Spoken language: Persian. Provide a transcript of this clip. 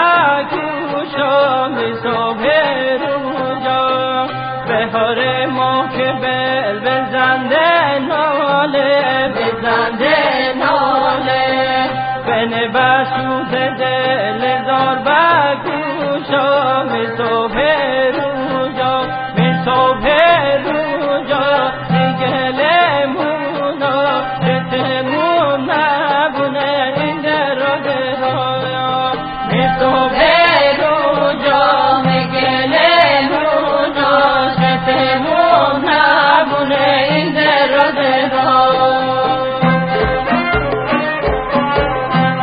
بکوشا می صبح روزا بهار ما که بل بزنده ناله بزنده ناله بنه بسود دل زار بکوشا می صبح